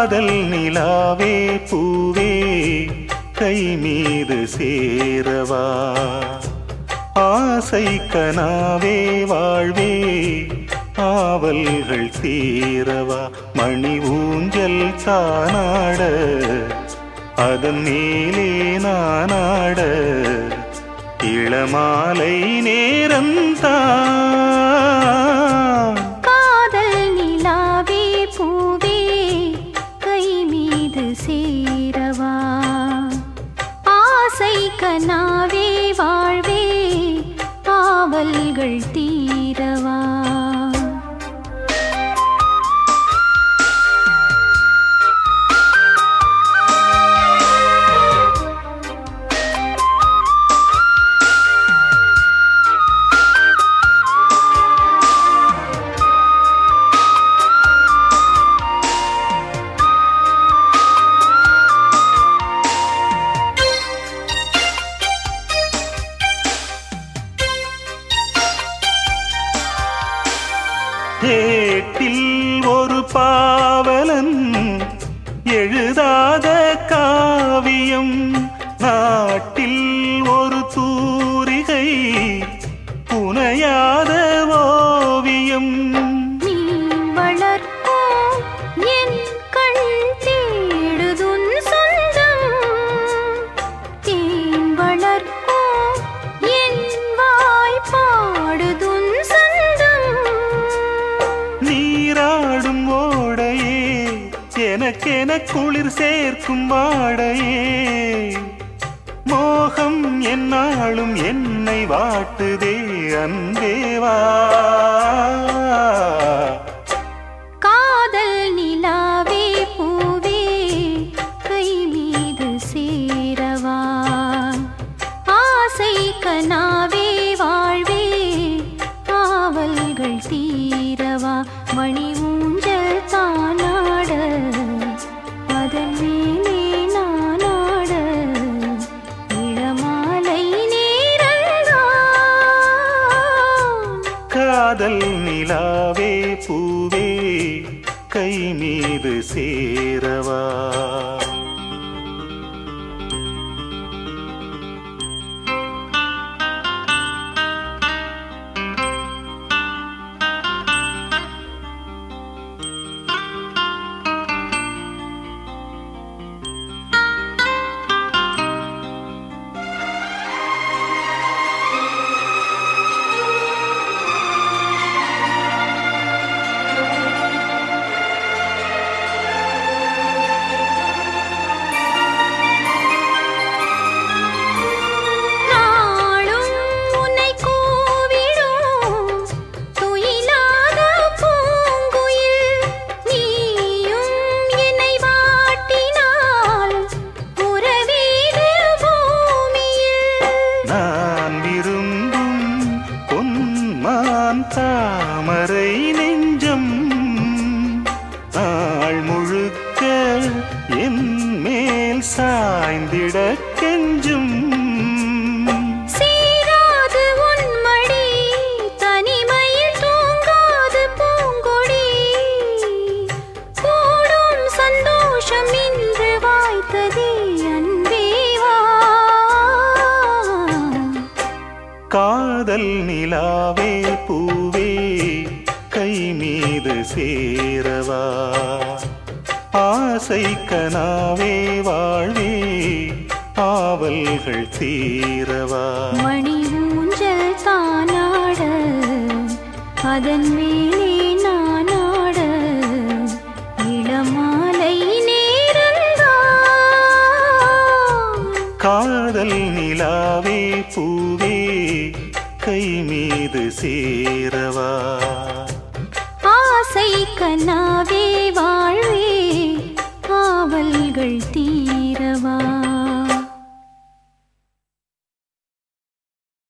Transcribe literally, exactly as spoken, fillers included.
காதல் நிலாவே பூவே கை மீது சேரவா ஆசை கனாவே வாழ்வே ஆவல்கள் தீரவா மணி ஊஞ்சல் தானாட அதன் மேலே நானாட இளமாலை நேரம்தான் காதல் நிலாவே பூவே கை மீது சேரவா ஆசை கனாவே வாழ்வே ஆவல்கள் தீரவா ஏட்டில் ஒரு பாவலன் எழுதாத காவியம் நாட்டில் ஒரு தூரிகை புனையாத ஓவியம் நீ வளர்க்கும் என் கண் தேடுதுன் சொந்தம் தேன் வளர்க்கும் என் வாய் பாடுதுன் சொந்தம் நீராடும் ஓடையே எனக்கென குளிர் சேர்க்கும் வாடையே மோகம் என்னாலும் என்னை வாட்டுதே அன்பேவா காதல் நிலாவே பூவே கை மீது சேரவா ஆசை கனாவே வாழ்வே ஆவல்கள் தீரவா மணி ஊஞ்சல் தானாட அதன் மேலே நானாட இளமாலை நேரம்தான் காதல் நிலாவே பூவே கை மீது சேரவா நாளும் உன்னை கூவிடும் துயிலாத பூங்குயில் நீயும் என்னை வாட்டினால் உறவீடு பூமியில் நான் விரும்பும் பொன்மான் தாமரை நெஞ்சம் நாள் முழுக்க என் மேல் சாய்ந்திட கெஞ்சும் சீராது உன் மடி தனிமையில் தூங்காது பூங்கொடி கூடும் சந்தோஷம் இன்று வாய்த்ததே அன்பேவா காதல் நிலாவே பூவே கை மீது சேரவா ஆசை கனாவே வாழ்வே ஆவல்கள் தீரவா மணி ஊஞ்சல் தானாட அதன் மேலே நானாட இளமாலை நேரம்தான் காதல் நிலாவே பூவே கை மீது சேரவா ஆசை கனாவே வாழ்வே ஆவல்கள் தீ